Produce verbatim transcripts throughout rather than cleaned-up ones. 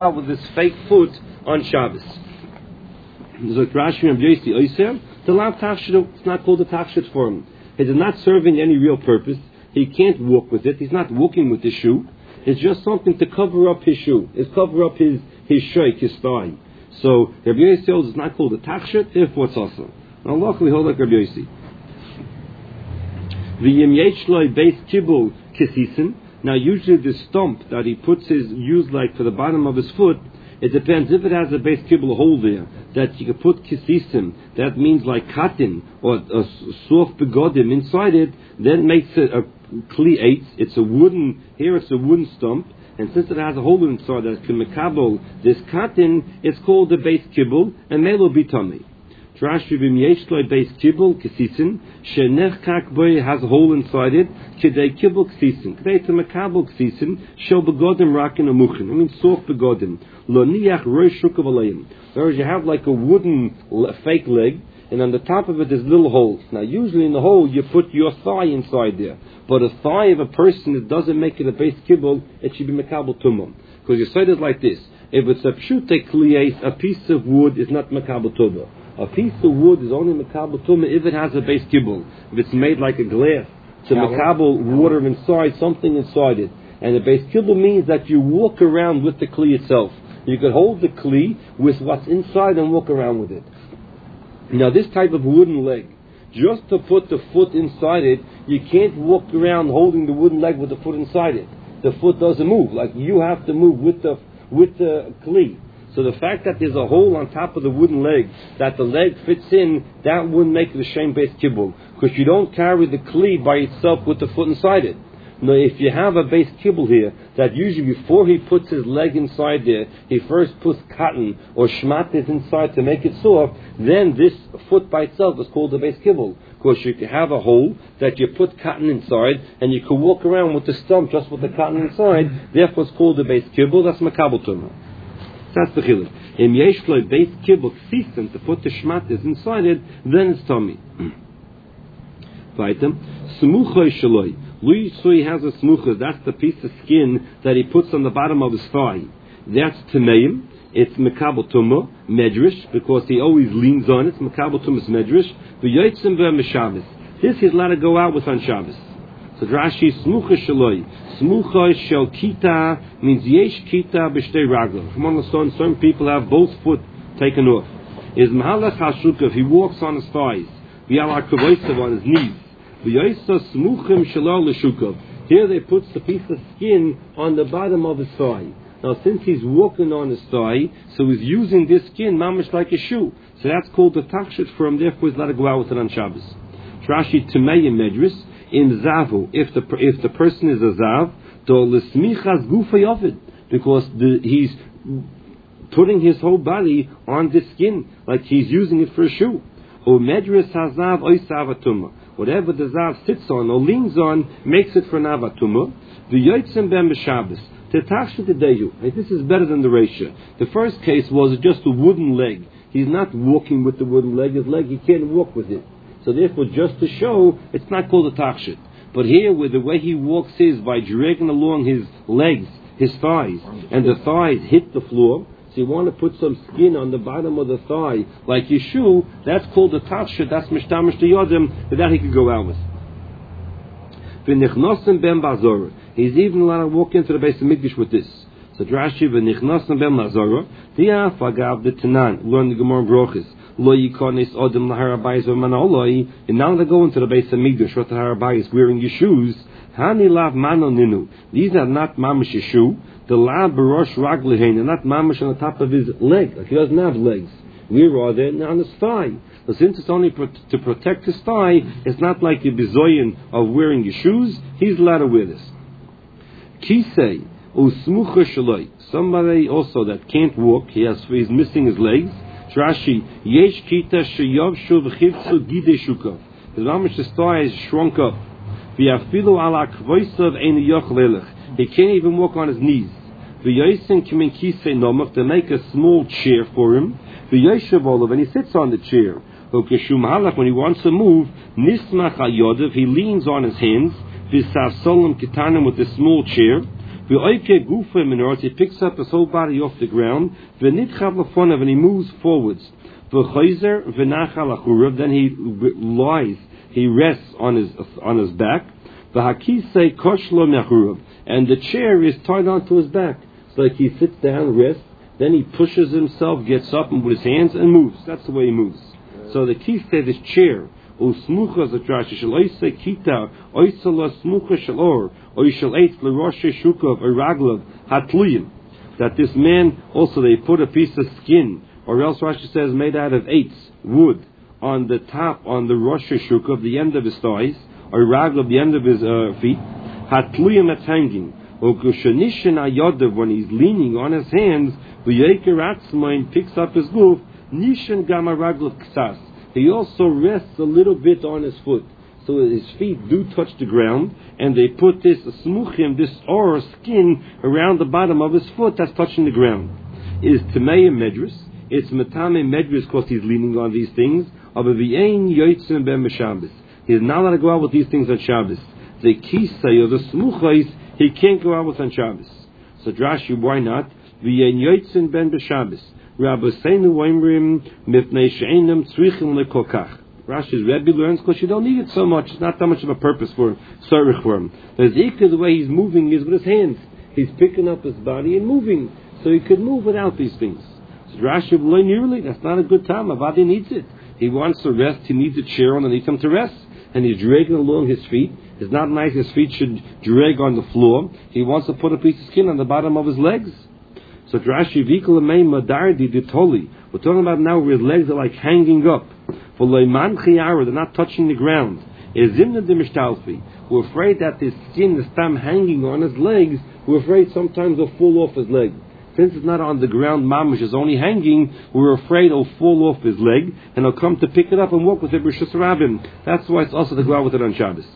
with this fake foot on Shabbos. It's not called a tachshit for him. It is not serving any real purpose. He can't walk with it. He's not walking with the shoe. It's just something to cover up his shoe. It's cover up his his sheik, his thigh. So Rabbi Yossi holds it's not called a tachshit. Therefore, it's also. Now, luckily, hold like Rabbi Yossi. The yim yechloi base kibul kisisin. Now, usually the stump that he puts his use like for the bottom of his foot, it depends if it has a base kibble hole there that you can put kisisim. That means like cotton or a soft begodim inside it. Then makes it a kli eitz. It's a wooden. Here it's a wooden stump, and since it has a hole inside that can mekabel this cotton, it's called the base kibble, and melo bitami. Rashi b'm yeshloi base kibble kisisin shenechkak boy has a hole inside it. Kidei kibble kisisin. Kidei to mekabel kisisin shel begodim rakin amuchin. I mean soft begodim. Lo niach rosh shukav alayim. Whereas you have like a wooden fake leg, and on the top of it there's little holes. Now usually in the hole you put your thigh inside there. But a thigh of a person that doesn't make it a base kibble, it should be mekabel tumum. Because you say it like this: if it's a pshute kliyes, a piece of wood is not mekabel tumum. A piece of wood is only mekabel tumah if it has a base kibble. If it's made like a glass to mekabel water inside, something inside it. And the base kibble means that you walk around with the kli itself. You could hold the kli with what's inside and walk around with it. Now this type of wooden leg, just to put the foot inside it, you can't walk around holding the wooden leg with the foot inside it. The foot doesn't move. Like you have to move with the with the kli. So the fact that there's a hole on top of the wooden leg, that the leg fits in, that wouldn't make it a shame base kibble. Because you don't carry the kli by itself with the foot inside it. Now if you have a base kibble here, that usually before he puts his leg inside there, he first puts cotton or shmatis inside to make it soft, then this foot by itself is called a base kibble. Because you can have a hole that you put cotton inside, and you can walk around with the stump just with the cotton inside, therefore it's called a base kibble. That's mekabel tumah. That's the chiluk. Im yeshloi base kibble system to put the shmatis inside it, then it's tummy. Vaitem smuchoi shaloi. Lui sui has a smuchas. That's the piece of skin that he puts on the bottom of his thigh. That's tameim. It's mekabel tumah medrash because he always leans on it. It's mekabel tumah medrash. The yotzim ve'mishabbos. This he's allowed to go out with on Shabbos. So Rashi smucha shaloi. Smucha shel kita means yesh kita b'shtei raglo. From understand, some people have both foot taken off. Is mahalach hashukav, he walks on his thighs. V'yala kavoisav on his knees. V'yoisa smuchim shalol l'shukav. Here they put the piece of skin on the bottom of his thigh. Now since he's walking on his thigh, so he's using this skin mamish like a shoe. So that's called the tachshit for him, therefore he's allowed to go out with it on Shabbos. Rashi Timei Medris. In zavu, if the if the person is a zav, do l'smichas gufay of it, because the, he's putting his whole body on the skin, like he's using it for a shoe. Or medris hazav oisavatuma, whatever the zav sits on or leans on makes it for an avatuma. The yotzim ben b'shabbos tetachshit deyu. This is better than the ratio. The first case was just a wooden leg. He's not walking with the wooden leg. His leg, he can't walk with it. So therefore, just to show, it's not called a tachshit. But here, with the way he walks is by dragging along his legs, his thighs, and the thighs hit the floor. So you want to put some skin on the bottom of the thigh, like your shoe. That's called a tachshit. That's mishtamish to yodim, that that he could go out with. V'nichnosim ben bazora. He's even allowed to walk into the base of Mikdash with this. So Rashi v'nichnosim ben bazora. Di'af agav the Tanan. Learn the Gemara Brochis. Lo yikonis odem laharabayis v'manoloi. And now they go into the base of Mikdash with the harabayis wearing your shoes. Hani lav mano ninu. These are not mamish shoe. The lav barosh raglihin. They're not mamish on the top of his leg. Like he doesn't have legs. Where are they? On his thigh. But since it's only pro- to protect his thigh, it's not like a bizoyin of wearing your shoes. He's allowed to wear this. Kisei usmucha shaloi. Somebody also that can't walk. He has he's missing his legs. Rashi, yesh kita sheyavshu v'chivtzu gidei shukav. His mamish his thigh is shrunk up. V'yafilu ala kvoisav ein yoch. He can't even walk on his knees. V'yosin kimin kisei nomach, to make a small chair for him. V'yoshav olav, and he sits on the chair. V'keshum halach, when he wants to move, nismach al yodav, he leans on his hands. V'sav solam kitanim, with a small chair. V'oike gufa minor, he picks up his whole body off the ground. V'nitchav lefonav, and he moves forwards. V'choizer v'nachal achurav, then he lies, he rests on his on his back. V'hakisei koshlo mechurav, and the chair is tied onto his back. It's like he sits down, rests, then he pushes himself, gets up and with his hands and moves. That's the way he moves. So the kisei, this chair, usmucha zatrashi shel oisei kita oisala smucha shel or oishel eitz leroshe shukav eraglav hatluyim. That this man also they put a piece of skin, or else Rashi says made out of eitz, wood, on the top, on the rosh shukav, the end of his thighs, or raglav, the end of his uh, feet. Hatluyim, that's hanging. Or kushanishin ayodav, when he's leaning on his hands, v'yeker atzmain, picks up his goof, nishan gama raglav ksas. He also rests a little bit on his foot. So his feet do touch the ground, and they put this smuchim, this or skin, around the bottom of his foot that's touching the ground. It is Tamei Medris. It's Matame Medris because he's leaning on these things. Of a V'ein Yoitzim Ben Shabbos. He's not allowed to go out with these things on Shabbos. The kisei or the smuchais, he can't go out with on Shabbos. So Drashi, why not? V'ein Yoitzim Ben Shabbos. Rabbi Seinu Waimrim Mipnei She'enam Tzrichim Lekokach. Rashi's Rebbe learns because you don't need it so much. It's not that much of a purpose for Sarich for him. There's Ikka, the way he's moving is with his hands. He's picking up his body and moving. So he could move without these things. So Rashi learn nearly, that's not a good time. Avadi needs it. He wants to rest. He needs a chair underneath him to rest. And he's dragging along his feet. It's not nice his feet should drag on the floor. He wants to put a piece of skin on the bottom of his legs. So Rashi Vikal Mei Madardi Ditoli. We're talking about now where his legs are like hanging up. For Leiman Chiara, they're not touching the ground. Ezimna de Mishtalfi. We're afraid that his skin is tam hanging on his legs. We're afraid sometimes it'll fall off his leg. Since it's not on the ground, mamish is only hanging, we're afraid it'll fall off his leg and he'll come to pick it up and walk with it b'shus rabim. That's why it's also to go out with it on Shabbos.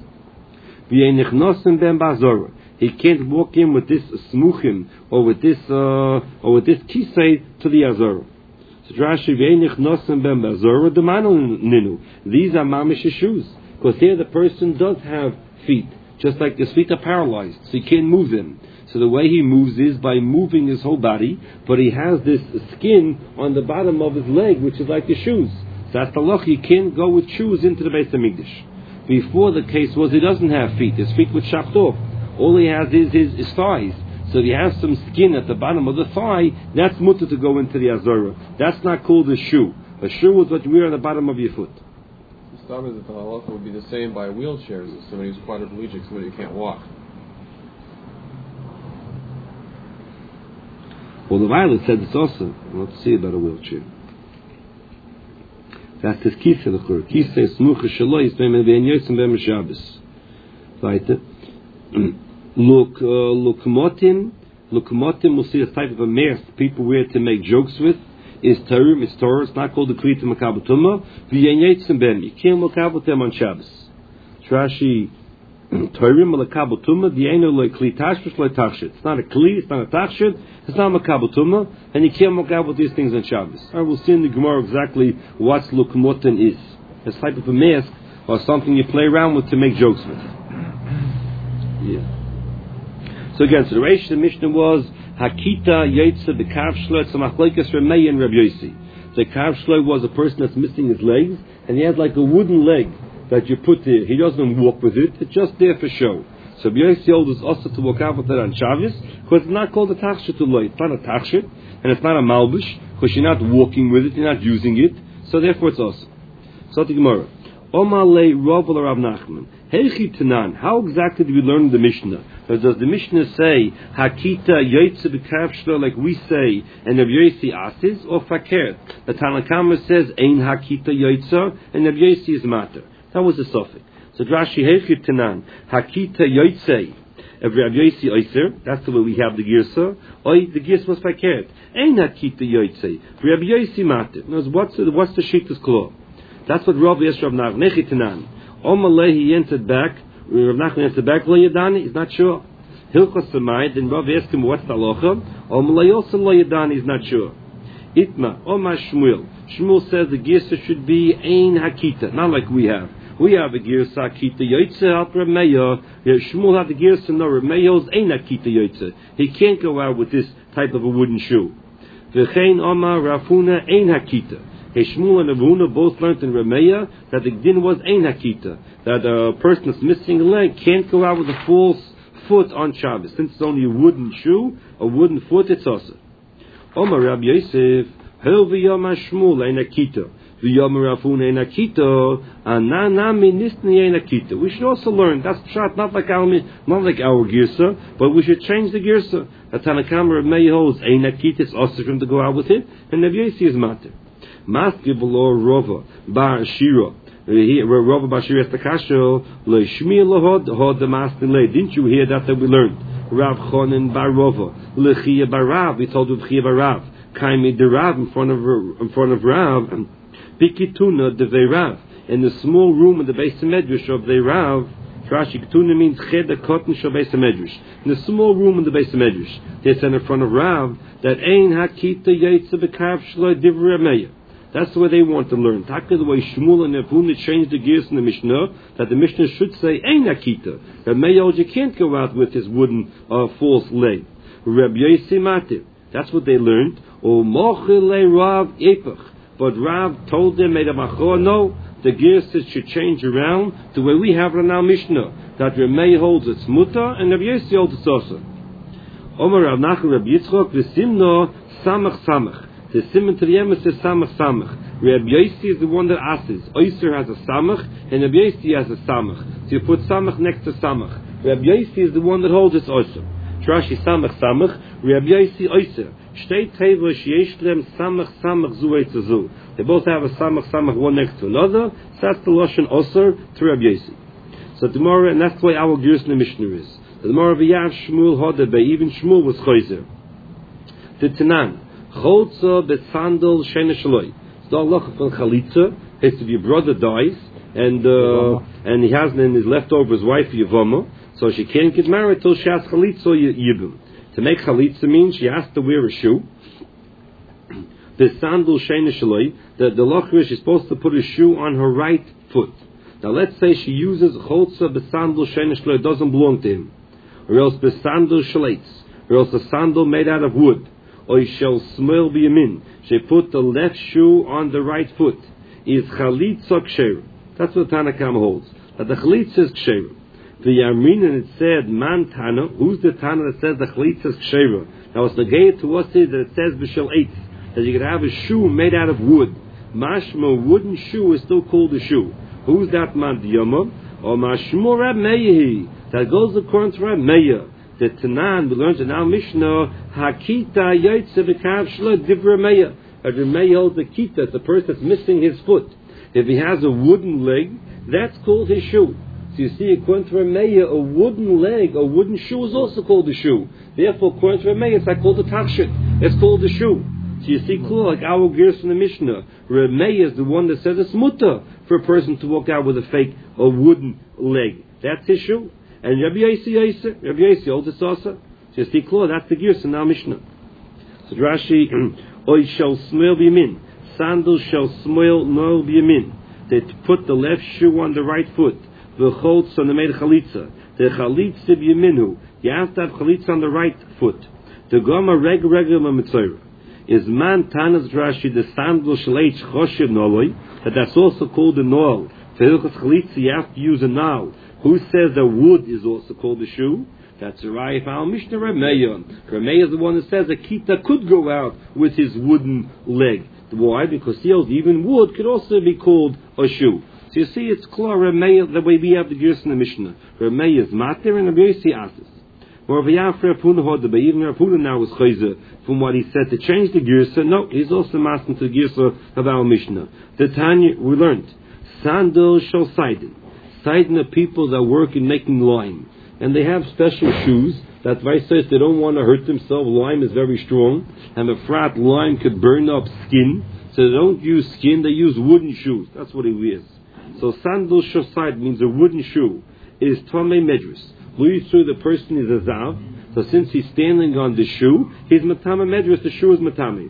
V'yenichnosim ben bazora. He can't walk in with this smuchim or with this uh, or with this kisei to the azor. So Rashi v'yenichnosim ben bazora demanu ninu. These are mamish shoes because here the person does have feet, just like his feet are paralyzed, so he can't move them. So the way he moves is by moving his whole body, but he has this skin on the bottom of his leg, which is like the shoes. So that's the loch. He can't go with shoes into the Beis Hamikdash. Before the case was he doesn't have feet. His feet were chopped off. All he has is his, his thighs. So if he has some skin at the bottom of the thigh, that's mutter to go into the Azorah. That's not called a shoe. A shoe is what you wear on the bottom of your foot. The stop is that the halacha would be the same by wheelchairs as somebody who's quadriplegic, somebody who can't walk. Well, the Violet said it's also. Let's see about a wheelchair. That's his kisa the chur. Kisa is smucha shaloi is beim bein yotzim beim Shabbos. Weiter. Look, look motim, look motim. We'll see a type of a mask people wear to make jokes with. Is Tarim, it's Torah. It's not called the klita makabutuma. Bein yotzim beim. You can't look out with them on Shabbos. Rashi. Torim Malakabutuma, the Aino like Kli Tashvish like Tachshit. It's not a Kli, it's not a Tachshit, it's not a Makabutuma, and you can't look out with these things on Shabbos. I will see in the Gemara exactly what Lukmotin is. It's type of a mask or something you play around with to make jokes with. Yeah. So again, so the Reish, the Mishnah was Hakita Yetza the Kavshla, it's a Machlekes Remei and Rabbi Yossi. The Kavshla was a person that's missing his legs, and he had like a wooden leg that you put there. He doesn't walk with it. It's just there for show. So B'yossi old is also to walk out with it on Shabbos because it's not called a tachshit to lay. It's not a tachshit and it's not a malbish because you're not walking with it. You're not using it. So therefore it's also. So the Gemara. Omar lei Rav Rav Nachman. Heichi Tanan. How exactly do we learn the Mishnah? Or does the Mishnah say Hakita Yoitze B'Kavshla like we say and Rabbi Yossi Asis or Fakir? The Tanna Kama says Ein Hakita Yoitze and Rabbi Yossi is Matter. That was the suffix. So Rashi Heichit Tanan Hakita Yotzei of Rabbi Yossi Oiser. That's the way we have the Girsa. Oi, the Girsa was fakert. Ein Hakita Yotzei. Rabbi Yossi Mater. Now, what's the what's the Shittas Klo? That's what Rav Yisrael Rav Nachman Heichit Tanan. Omalei he entered back. Rav Nachman entered back. Lo Yadani. He's not sure. Hilchos Samai. Then Rav asked him what's the halacha. Omalei also Lo Yadani. He's not sure. Itma Omar Shmuel. Shmuel says the Girsa should be Ein Hakita, not like we have. We have a girsa kita yotze al Rameya. Shmuel had the girsa no Rameya's ain't a kita yotze. He can't go out with this type of a wooden shoe. V'chein Omar Rafuna ain't hakita. Hey, Shmuel and Ravuna both learned in Rameya that the din was ein hakita, that a person that's missing a leg can't go out with a false foot on Shabbos. Since it's only a wooden shoe, a wooden foot, it's also. Omar Rabbi Yosef, Hel v'yom Shmuel ein hakita, v'yom Rafuna ein hakita, ananami nisni ein hakita. We should also learn, that's pshat, not like our, not like our girsa, but we should change the girsa. The Tanakama Rameya holds ein hakita, it's also for him to go out with it, and Rabbi Yosef is matir. Maski below Rova Bar Shira. Rova Bar Shira Estakasho Le Shmi Lahod Hod the Master Le. Didn't you hear that that we learned? Rav Chonin Bar Rova Le Chia Bar Rav. We told you Chia Bar Rav. Kaimi de Rav in front of in front of Rav. Bikituna de Rav. In the small room in the base of Medrash of the Rav. Rashi Ketuna means Ched Cotton Shal Beis Medrash. In the small room in the base of Medrash, they said in front of Rav that Ein Hakita Yaitze Bekav Shlo Divrei Rameya. That's the way they want to learn. Taka the way Shmuel and Ravuna changed the gears in the Mishnah, that the Mishnah should say Ein Hakita. Rameya you can't go out with his wooden uh, false leg. Rabbi Yosef Matir. That's what they learned. O Mochile Rav Epach. But Rav told them, made a machor, no, the gears should change around the way we have it in our Mishnah. That Rameya holds its mutter and Rabbi Yosef holds its also. Omer Rav Nachman Rabbi Yitzchok v'simno samach samach. The simon to the emes is samach samach. Rabbi Yosef is the one that asks. Oyster has a samach and Rabbi Yosef has a samach. So you put samach next to samach. Rabbi Yosef is the one that holds its oyster. Trashi samach samach. Rabbi Yosef oyster. Shtei teva sheyesh lem samach samach zu etz zu. They both have a samach samach one next to another. So that's the lashon osir to Rabbi Yosef. So tomorrow, and that's the way our gears in the Mishnah is. The tomorrow v'yav Shmuel hodebe. Even Shmuel was chayzer. The Tanan. Cholza besandal shena shaloi. It's the halacha from chalitza. It's if your brother dies and uh, and he has then his leftover his wife Yavama, so she can't get married till she has chalitza yibum. To make chalitza means she has to wear a shoe. Besandal shena shaloi. The the halacha is she's supposed to put a shoe on her right foot. Now let's say she uses cholza besandal shena shaloi. It doesn't belong to him, or else besandal shalates, or else a sandal made out of wood. Or shall smell biyamin. She put the left shoe on the right foot. Is chalitza ksher. That's what Tanakam holds. That the chalitza is ksher. The Yamin and it said man Tana. Who's the Tana that says the chalitza is ksher? Now it's negated to us that it says b'shel eitz, that you could have a shoe made out of wood. Mashma wooden shoe is still called a shoe. Who's that man? Diyama or mashmo Rab Meir? That goes according to Rab Meir. The Tanan, we learned in our Mishnah, Hakita Yaitze B'Kav Shlo Divrei Rameya. A Rameya holds the kita, the person that's missing his foot. If he has a wooden leg, that's called his shoe. So you see, according to Rameya, a wooden leg, a wooden shoe is also called a shoe. Therefore, according to Rameya, it's not called a tachshit. It's called a shoe. So you see, cool, like our gears from the Mishnah, Rameya is the one that says it's mutter for a person to walk out with a fake, a wooden leg. That's his shoe. And Rabbi Yosef, Rabbi Yosef holds it also. So you see, clear, that's the gears in our Mishnah. So Rashi, Oy shall smell b'yamin. Sandals shall smell no b'yamin. They put the left shoe on the right foot. V'chotz on the made chalitza. The chalitza b'yaminu. You have to have chalitza on the right foot. The goma reg regel mitzvah. Is man tanas Rashi the sandal shalach choshev noloy. That that's also called a noel. For hilchos chalitza you have to use a noel. Who says that wood is also called a shoe? That's right. Our Mishnah Rameya. Rameya is the one that says that Kita could go out with his wooden leg. Why? Because he holds even wood could also be called a shoe. So you see, it's clear Rameya the way we have the gears in the Mishnah. Rameya is matir and Rabbi Yosef asks. More of a yafre Rapuna hodda, but even Rapuna now was chayzer from what he said to change the gears. So no, he's also masking to the gears of our Mishnah. The Tanya we learned sandal shall sidin. Sidin are people that work in making lime. And they have special shoes that vice says they don't want to hurt themselves. Lime is very strong. And the frat lime could burn up skin. So they don't use skin, they use wooden shoes. That's what he wears. So sandal shoside means a wooden shoe. It is Tomei Medrus. Luyisu, the person is a zav. So since he's standing on the shoe, he's matame Medrus, the shoe is matame.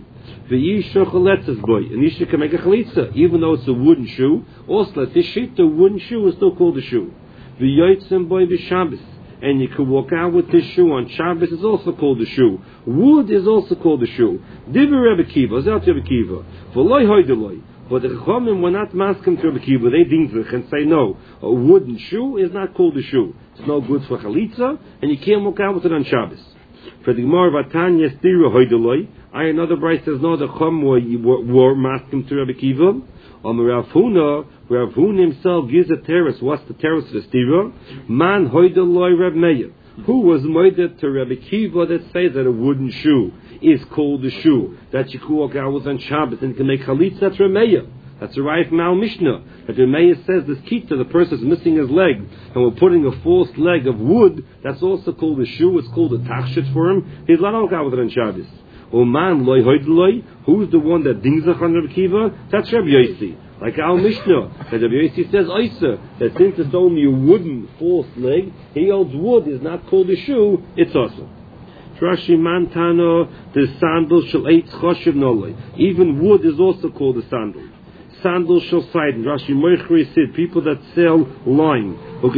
V'yisha chaletzes boy. And Isha can make a chalitza, even though it's a wooden shoe. Also, this sheet, the wooden shoe is still called a shoe. V'yotzem boy v'Shabbos. And you can walk out with this shoe on Shabbos, is also called a shoe. Wood is also called a shoe. Diver Rebbe Kiva, Zelt Rebbe Kiva. V'loy hoideloi. But the Chachamim were not masking to Rebbe Kiva. They dinzich and say, no, a wooden shoe is not called a shoe. It's no good for chalitza, and you can't walk out with it on Shabbos. For the Gemara, Vatanya Stira hoideloi. I another Bryce says, no, the Chachamim were, were masking to Rebbe Kiva. Om Rav Huna, Rav Huna himself gives a terrace. What's the terrace of the stira? Man hoideloi Rav Meir. Who was moided to Rabbi Kiva that says that a wooden shoe is called a shoe that you can walk out with on Shabbos and can make chalitza? That's Rav Meir. That's a right from our Mishnah. That Rav Meir says this kita, the person is missing his leg, and we're putting a false leg of wood. That's also called a shoe. It's called a tachshit for him. He's not walk out with it on Shabbos. O man loy hoideloi, who's the one that dingzach on Rabbi Kiva? That's Rabbi Yossi. Like our Mishnah, that Rabbi Yossi says Oisa, that since it's only a wooden false leg, he holds wood is not called a shoe, it's also. Rashi Mantano, the sandal shall eight choshev noloi. Even wood is also called a sandal. Sandal shall side. Rashi Moichri said, people that sell lime.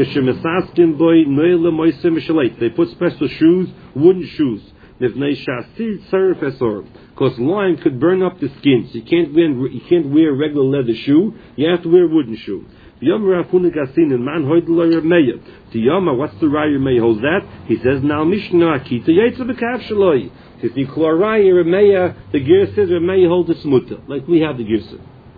They put special shoes, wooden shoes. Because lime could burn up the skin, so you can't wear you can't wear a regular leather shoe. You have to wear a wooden shoe. The Yom Rafuna Gasin and man hoidler Meya. The Yoma, what's the Raya Meya holds that? He says now Mishnah Kita Yaitza B'Kav Shaloi. If the Raya Meya, the Ger says Meya holds its mutter, like we have the Gersa.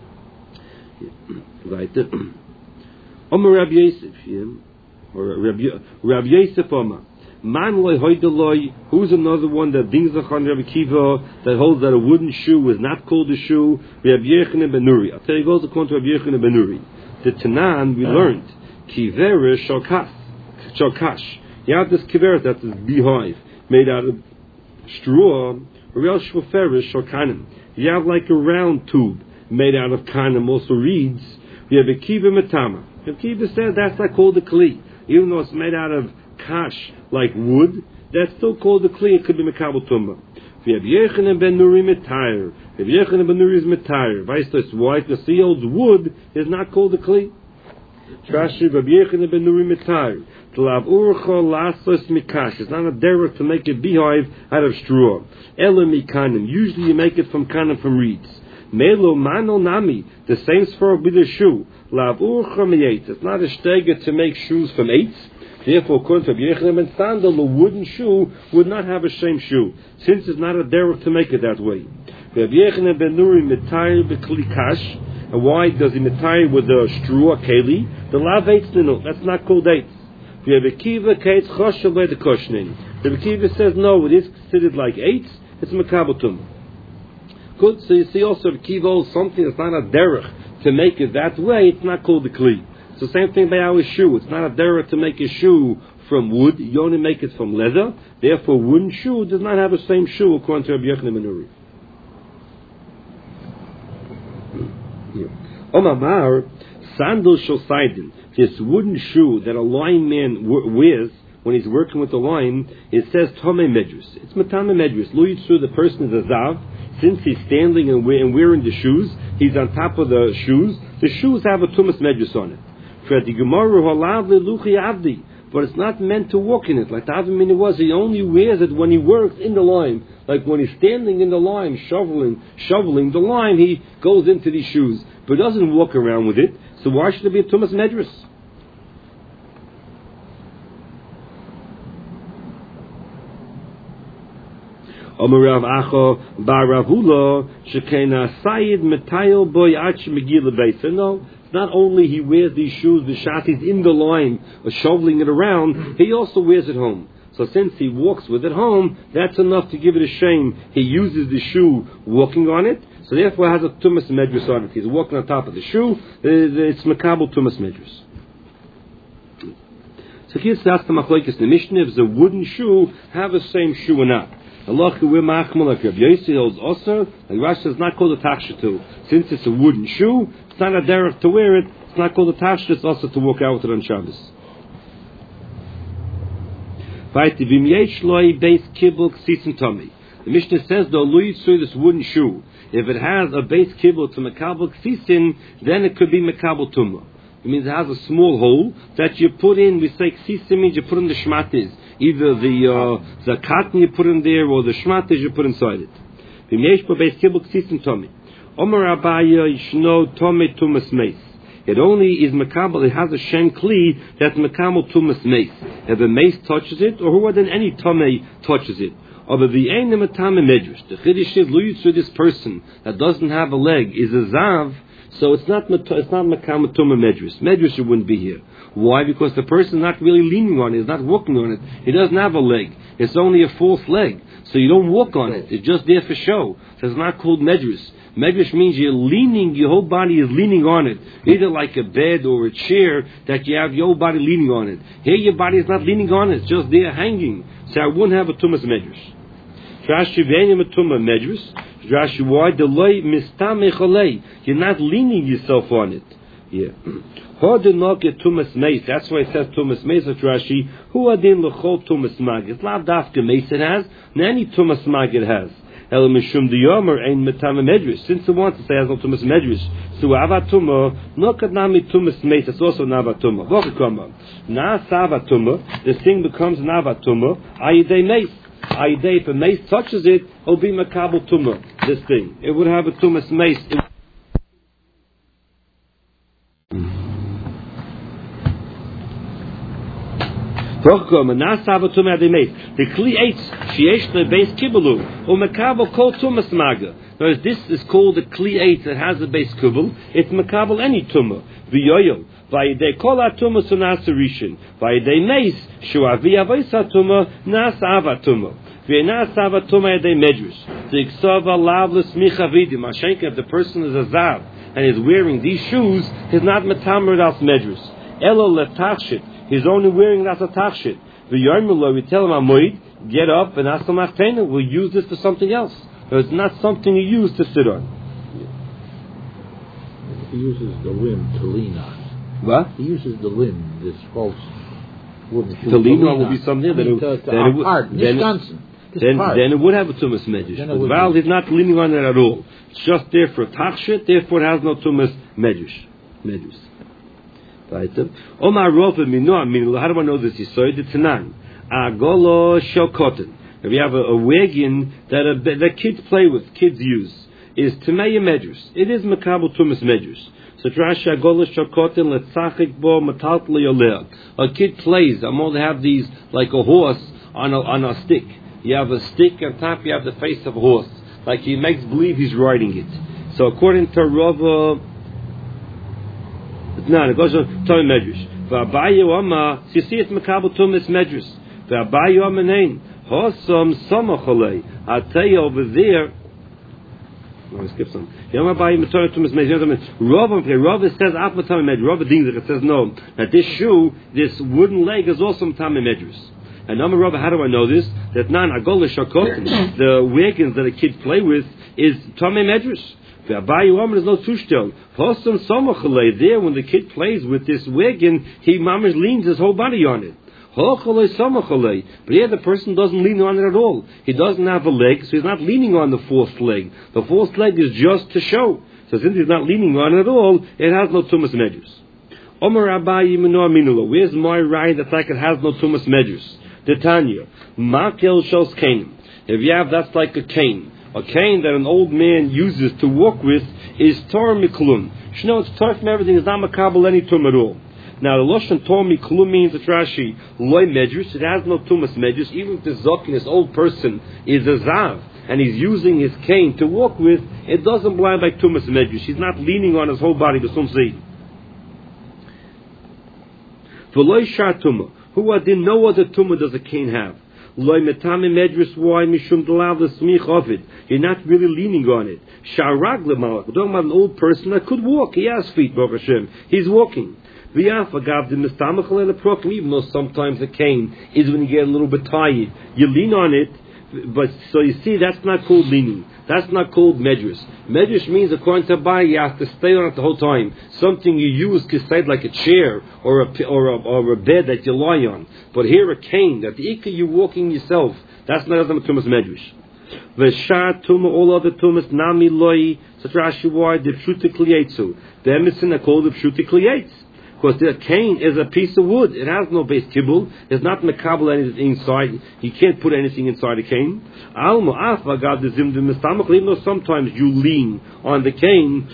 Right. Omer Rabbi Yosef, or Rabbi Yosef Omer. Man loy hoideloi, who's another one that dingzach on Rabbi Kiva that holds that a wooden shoe is not called a shoe? Rabbi Yochanan ben Nuri. I'll tell you, it goes according to Rabbi Yochanan ben Nuri. The Tanan we learned kivera shokas shokash. You have this kivera, that's this beehive made out of straw. Real shvoferish shokanim. You have like a round tube made out of kanim, also reeds. We have a kiva matama. Rabbi Kiva said that's not called a kli, even though it's made out of kash, like wood, that's still called a kli. It could be mekabel tumba. Rabbi Yochanan ben Nuri metayr. Rabbi Yochanan ben Nuri is metayr. Vice versa, why the sealed wood is not called a kli? Trashi Rabbi Yochanan ben Nuri metayr. T'lav urcha lasos mikash. It's not a derech to make a beehive out of straw. Ela mikanim. Usually you make it from kanim, from reeds. Melo mano nami. The same sfor will be the shoe. Lav urcha miyetz. It's not a stega to make shoes from eights. Therefore, according to Rabbi Yochanan ben Sandal, a wooden shoe would not have a shame shoe, since it's not a derech to make it that way. Rabbi Yochanan ben Nuri metayr b'kli kash. And why does he metayr with a straw keli? The lav eitz no, that's not called eitz. Rabbi Kiva kates choshev by the koshnin. Rabbi Kiva says no, it is considered like eitz. It's mekabel tumah. Good. So you see, also Rabbi Kiva holds something that's not a derech to make it that way. It's not called the kli. So same thing by our shoe. It's not a derech to make a shoe from wood. You only make it from leather. Therefore, wooden shoe does not have the same shoe according to Rabbi Yochanan ben Nuri. Omamar, sandal shel seidin. This wooden shoe that a lineman wears when he's working with the line, it says Tomei Medrus. It's Matame Medrus. Lo Yitzru, the person is a zav. Since he's standing and wearing the shoes, he's on top of the shoes. The shoes have a Tumas Medrus on it. But it's not meant to walk in it. Like the Avimini was, he only wears it when he works in the lime. Like when he's standing in the lime, shoveling, shoveling the lime, he goes into these shoes. But doesn't walk around with it. So why should it be a Tumas Medrus? Omarav Acho Bar Ravula Shekena Sayid Metayel Boy Ach Megila Beisa. No. Not only he wears these shoes, the shatis in the line, or shoveling it around, he also wears it home. So since he walks with it home, that's enough to give it a shame. He uses the shoe walking on it, so therefore it has a tumas medrus on it. He's walking on top of the shoe, it's makabel tumas medrus. So here's the Machlokes the Mishnah, if the wooden shoe have the same shoe or not. Allah we're machmal like Rabbi Yossi holds also, and Rashi is not called a tachshatu. Since it's a wooden shoe, it's not a derech to wear it, it's not called a tachshatu, it's also to walk out with it on Shabbos. The Mishnah says, though, lo yitzui, this wooden shoe, if it has a base kibble to Makabel Ksisin, then it could be Makabel Tumah. It means it has a small hole that you put in. We say Ksisin means you put in the shmatis. Either the uh, the cotton you put in there or the shmatis you put inside it. V'yesh po base kibble Ksisin Tomei. Omer Abaya Yishno Tomei Tumas Meis. It only is Makabel, it has a Shem Kli that's Makabel Tumas Meis. If the mace touches it, or who then any Tomei touches it. Or the Einim Atame Medrash. The Chiddush is Luyut to this person that doesn't have a leg is a Zav, so it's not it's not Makabel Tumah Medrash. Medrash wouldn't be here. Why? Because the person is not really leaning on it, is not walking on it. He doesn't have a leg. It's only a false leg. So you don't walk on it. It's just there for show. So it's not called Medrash. Medrash means you're leaning, your whole body is leaning on it. Either like a bed or a chair that you have your whole body leaning on it. Here your body is not leaning on it, it's just there hanging. So I wouldn't have a Tumas Medrash. Rashi v'enim a Tumah Medrash. Rashi, why? The loy mistamech alei. You're not leaning yourself on it. Yeah. Tumas Meis. That's why it says Tumas Meis at Rashi. Who adin l'chol Tumas Mag? It's not dafka Meis it has, and any Tumas Mag it has. El mishum diyomer ein metame Medrash. Since it wants to say it has no Tumas Medrash, so avatuma no kadnami Tumas Meis. It's also navatuma. V'chikama na savatuma. This thing becomes navatuma. Ayidei Meis. Ayidei, if a mace touches it, it'll be makabel tumah. This thing, it would have a tumas mace. The kli eitz sheyesh lebeis kibulu or makabel kol tumas maga. Whereas this is called a kli eitz that has a base kibul. It's makabel any tumah. V'yoyel vayidei kol atuma sunas rishin vayidei meis shuavi avaysa tumah nas avatuma. V'enas avatuma yedei medrash. The iksava lavless michavidim. Mashenka, if the person is a zav and is wearing these shoes, he's not metamer das medrash. Elo letachshit. He's only wearing that's a tachshit. V'yarmula, we tell him amoid, get up and ask him achtena. We'll use this for something else. It's not something you use to sit on. He uses the limb to lean on. What? He uses the limb, this false wooden shoe. To lean on will be something I mean, that to, to then, it would, hard, then, then, then it would have a tumas medrash. But Val is not leaning on it at all. It's just there for tachshit, therefore it has no tumas medrash. Medrash. Omar Rova Minoa Minula. How do I know this? You saw the Tanan. Agolo Shokotan. If you have a, a wagon that a, that kids play with, kids use, is Tameya Medrash. It is Makabel Tumas Medrash. So Rashi Agolo Shokotan Letzachik Bo Mataltli Oleh. A kid plays. I'm going to have these like a horse on a on a stick. You have a stick on top. You have the face of a horse. Like he makes believe he's riding it. So according to Rava. No, it goes on Tomei Medrash. V'abayu Amma, so you see it's Makabel Tumas Medrash. V'abayu Amma nein, Hosam Samachalei. I'll tell you over there. Let me skip some. Yom Abayu Matorah Tumas Medrash. Rava, Rava says Af Matorah Medrash. Rava thinks it says no. That this shoe, this wooden leg, is also Matorah Medrash. And Amma Rava, how do I know this? That nan Agol Shakot, the wagons that the kids play with, is Tomei Medrash. The Abayu Omer is no tushtel. Hosam Somachalei, there when the kid plays with this wagon, he mamish leans his whole body on it. Hochalei Somachalei. But here the person doesn't lean on it at all. He doesn't have a leg, so he's not leaning on the fourth leg. The fourth leg is just to show. So since he's not leaning on it at all, it has no tumas medrash. Omer Abayu Minoa Minula. Where's my right that like it has no tumas medrash? The Tanya. Makel Shos Kain. If you have, that's like a cane. A cane that an old man uses to walk with is Torah Miklum. You know, it's Torah from everything. It's not Makabel any tum at all. Now, the Lashon Torah Miklum means that Rashi, Loi Medrash, it has no tumas Medrash. Even if the Zokin, this old person, is a Zav, and he's using his cane to walk with, it doesn't blind like tumas Medrash. He's not leaning on his whole body, but some say. V'loi Shar Tumah. Who adin, no other Tumah does a cane have. Loy metame medrash, why mishum delav the smich of it. You're not really leaning on it. Sharag lemalach. We're talking about an old person that could walk. He has feet, Baruch Hashem. He's walking. V'yaf agav the mistamachal and the prokim. Even though sometimes a cane is when you get a little bit tired, you lean on it. But so you see, that's not called leaning. That's not called medrash. Medrash means, according to Abai, you have to stay on it the whole time. Something you use could say like a chair or a or a, or a bed that you lie on. But here a cane that the ikka you're walking yourself. That's not as a tumas medrash. V'shar tuma, all other tumas, nami loi, such Rashi, why? The pshuta kliyetzu. The emesin are called the pshuta kliyetz. Because the cane is a piece of wood. It has no base kibble. It's not mekabel anything inside. You can't put anything inside a cane. Alma afa gad the zimdim mistamach. Even though sometimes you lean on the cane,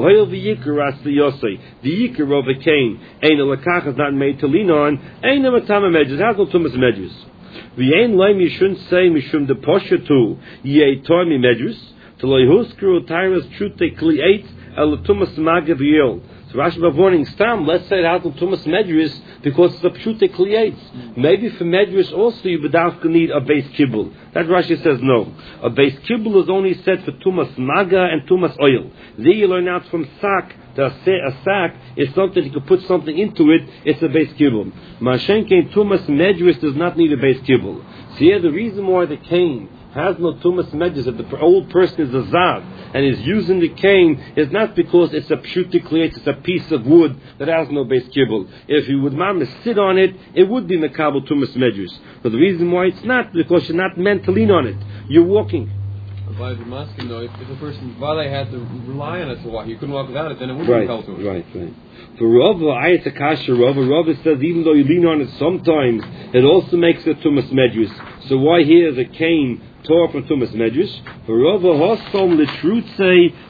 the yikar of a cane, ein lekach is not made to lean on. Ein a matama medjus. It has no tumas medjus. V'yein loim, you shouldn't say mishum de poshatu yei toimi medjus. To loihuskru tyrus trute klietz el tumas magav yil. So Rashi was warning, Stam, let's say it has Tumas Medris because it's a Pshute Kliyetz. Maybe for Medris also you would need a base Kibbul. That Rashi says no. A base Kibbul is only set for Tumas Maga and Tumas Oil. There you learn out from Sak, that a sack is something you could put something into it, it's a base Kibbul. Mashenkein Tumas Medris does not need a base Kibbul. So here the reason why the cane has no tumas medjus, if the old person is a zav and is using the cane, is not because it's a pshuti kliyetz, it's a piece of wood that has no base kibbul. If you would mama sit on it, it would be mekabel tumas medjus. But the reason why it's not, because you're not meant to lean on it. You're walking. By the masking, though, if, if a person while they had to rely on it to walk, you couldn't walk without it, then it wouldn't right, be held to it. Right, right. For Rava, Ayat Akasha, Rava, Rava says even though you lean on it sometimes, it also makes it tumas medjus. So why here is a cane tore from tumas medjus? For Rava, Hosom Litrut say